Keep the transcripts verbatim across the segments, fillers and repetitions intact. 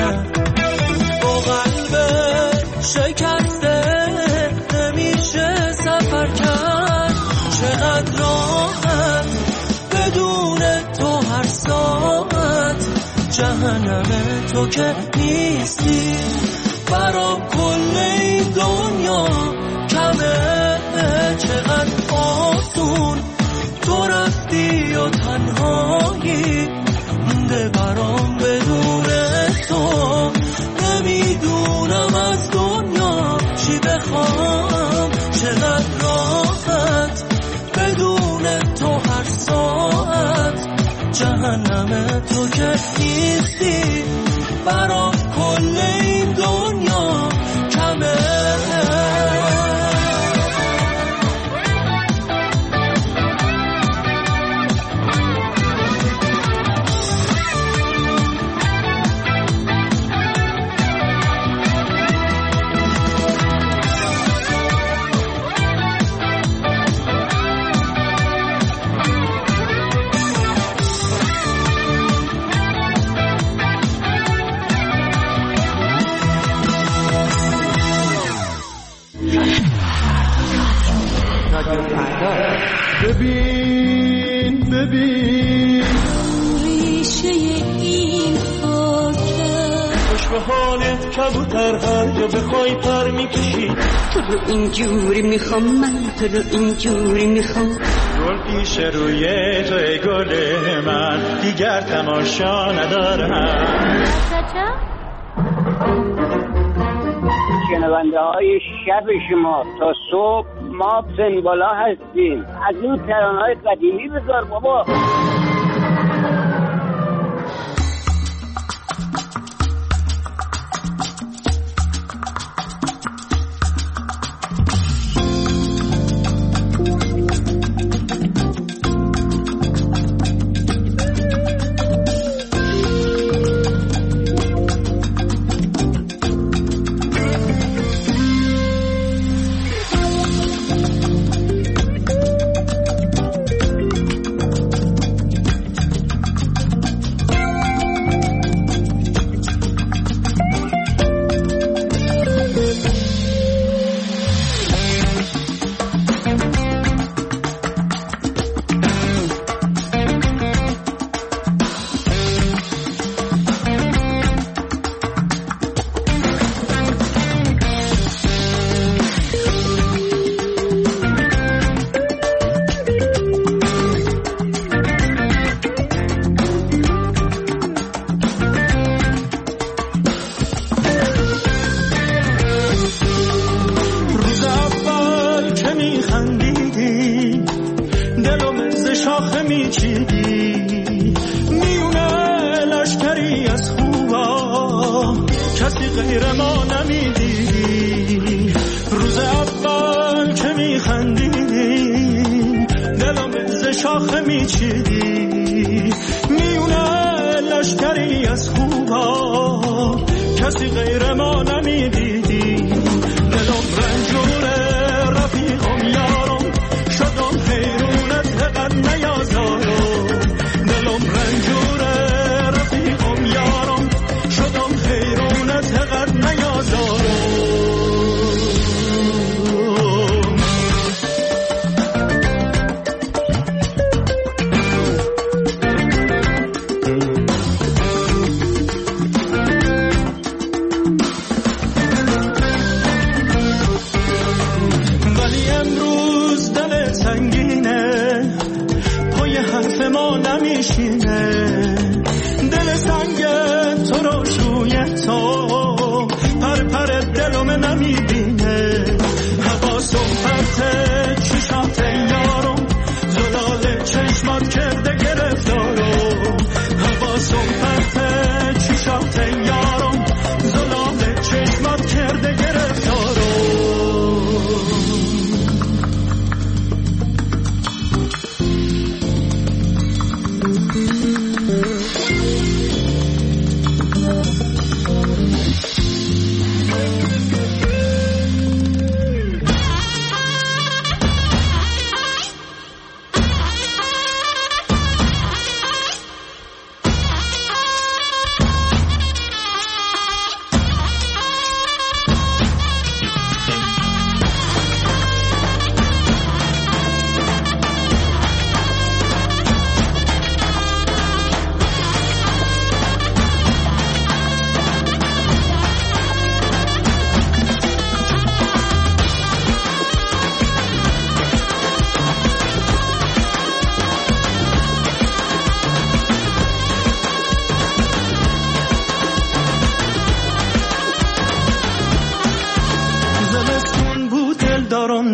با قلب شکسته نمیشه سفر کرد. چقدر راحت بدون تو هر ساعت، جهنم تو که نیستی برا کل این دنیا کمه. چقدر آسون تو رفتی و تنهایی مونده برام بدون تو. نمیدونم از دنیا چی بخوام. چقدر راحت بدون تو هر ساعت، جهنم تو که نیستی برام کل این دنیا کمه. ببین ببین ریشه این خاکه، خوش به حالت کبوتر هر جا بخوای پر میکشی. تو رو اینجوری میخوام، من تو رو اینجوری میخوام. گل پیش روی تو ای گل من، دیگر تماشا ندارم. شنونده های شب شما تا صبح ما پنبالا هستیم. از این ترانه‌های قدیمی بذار بابا.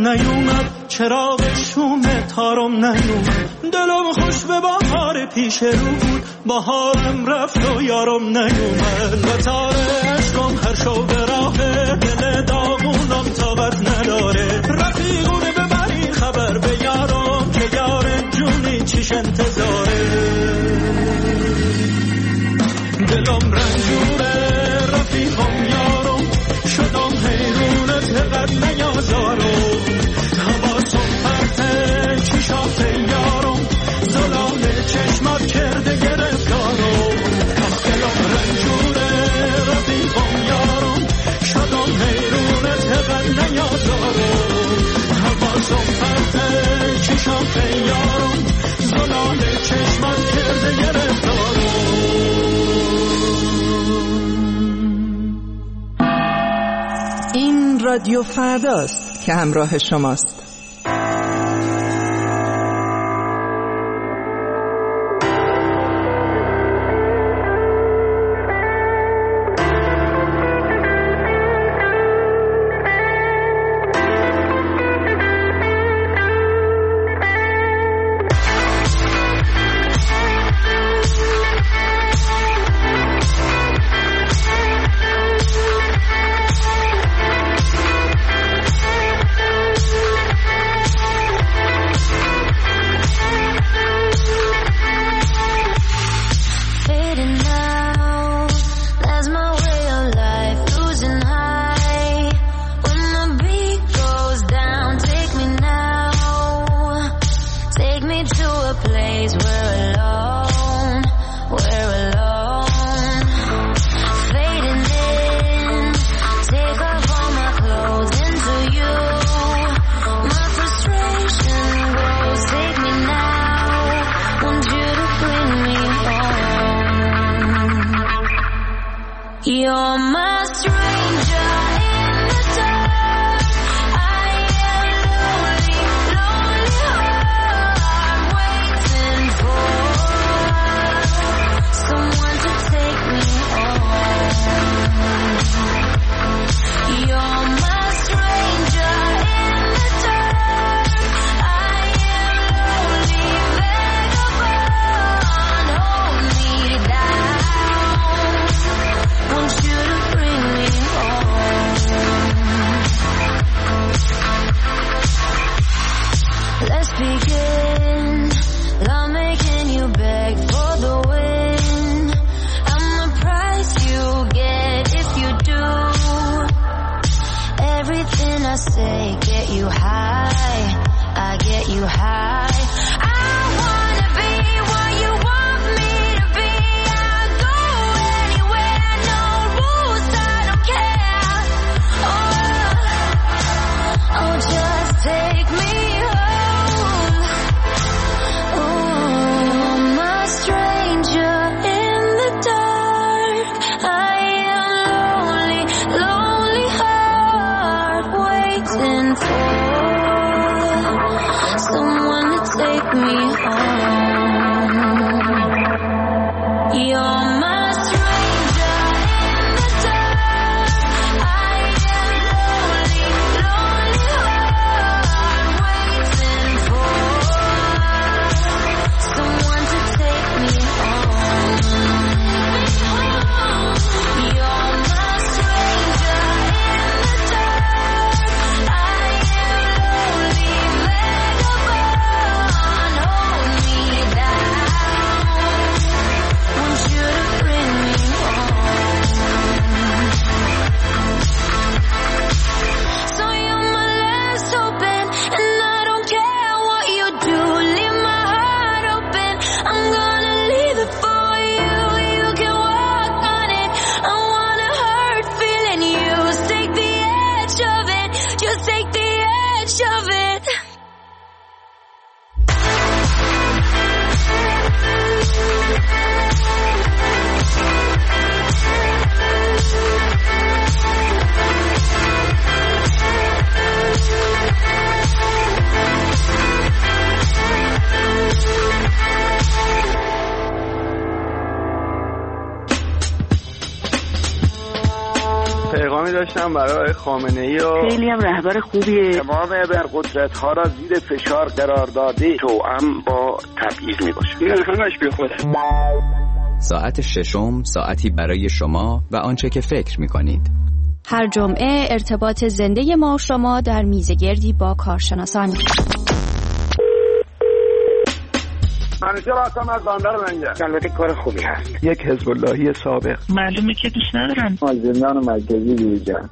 تبم نیومد، چراغ شوم تارم نیومد. دلم خوش به بهار پیش رو بود، بهارم رفت و یارم نیومد. و تار عشقم هر شو به راه دل داغونم تابت نداره. رفیقونه ببری خبر به یارم که یار جونی چیش انتظاره. دلم رنجوره رفیقم یارم، شدم حیرونت قد نیازارم. حواسم پرته چشات یارم، زلال چشمات کرده گرفتارم. دلم رنجوره رفیقم یارم، شدم حیرونت قد نیازارم. حواسم پرته چشات یارم، زلال چشمات کرده گرفتارم. این رادیو فرداست که همراه شماست. Someone پیغامی داشتم برای خامنه‌ای و خیلی هم رهبر خوبیه. امام ابرقدرت ها را زیر فشار قرار داده توأم با تبعیض میباشه. این همش بی خوده. ساعت ششم، ساعتی برای شما و آنچه که فکر می‌کنید. هر جمعه ارتباط زنده ما و شما در میزگردی با کارشناسان. همیشه راستم از باندار منجه. البته کار خوبی هست. یک حزب اللهی سابق. معلومه که دوست ندارن. زندان مرکزی دیجا.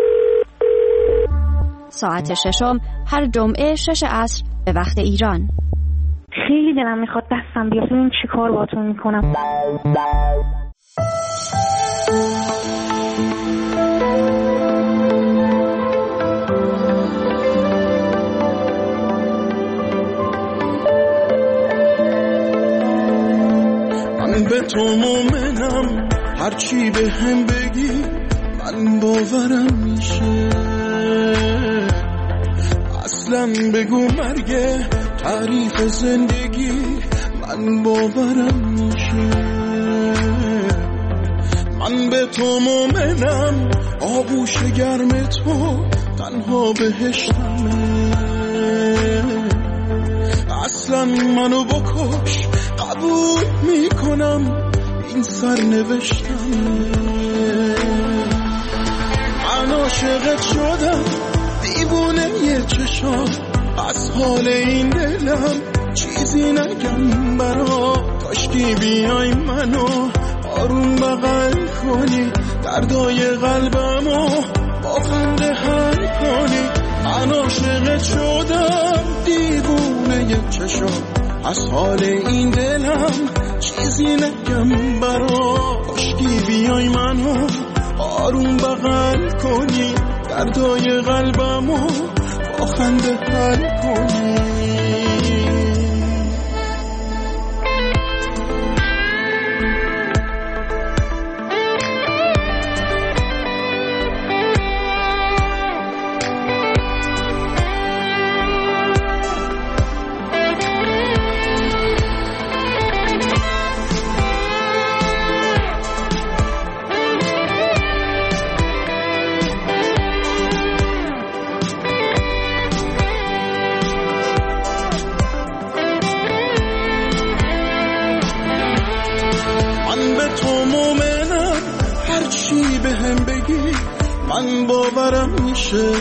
ساعت ششم هر جمعه شش عصر به وقت ایران. خیلی دلم میخواد دستم بیاد ببینم چی کار باهاتون میکنم. من به تو مومنم، هرچی به هم بگی من باورم میشه. اصلا بگو مرگ تعریف زندگی من باورم میشه. من به تو مومنم، آغوش گرم تو تنها بهشتمه. اصلا منو بکش قبول میکنم، این سرنوشتمه. من عاشقت شدم، دیوونه یه چشام، از حال این دلم چیزی نگم برا. کاشکی بیای منو آروم بغل کنی، دردای قلبمو با خنده حل کنی. من عاشقت شدم، دیوونه یه چشام، از حال این دلم چیزی نگم برا. کاشکی بیای منو آروم بغل کنی، دردای قلبمو با خنده حل کنی. من باورم میشه.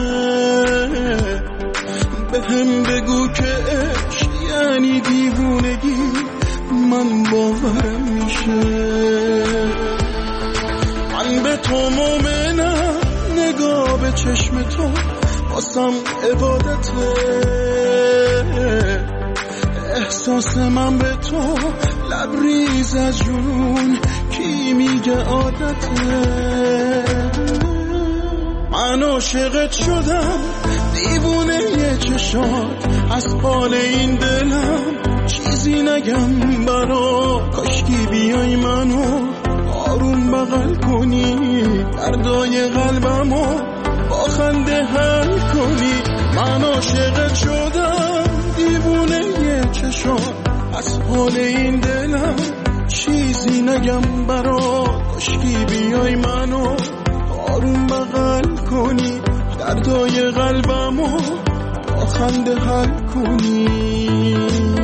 به هم بگو که عشق یعنی دیوونگی، من باورم میشه. من به تو مومنم، نگاه به چشم تو واسم عبادته. احساس من به تو لبریز از جنون، کی میگه عادته. من عاشقت شدم، دیوونه یه چشات، از حال این دلم چیزی نگم برا. کاشکی بیای منو آروم بغل کنی، دردای قلبمو با خنده حل کنی. من عاشقت شدم، دیوونه یه چشات، از حال این دلم چیزی نگم برا. کاشکی بیای منو آروم بغل کنی، دردای قلبمو با خنده حل کنی.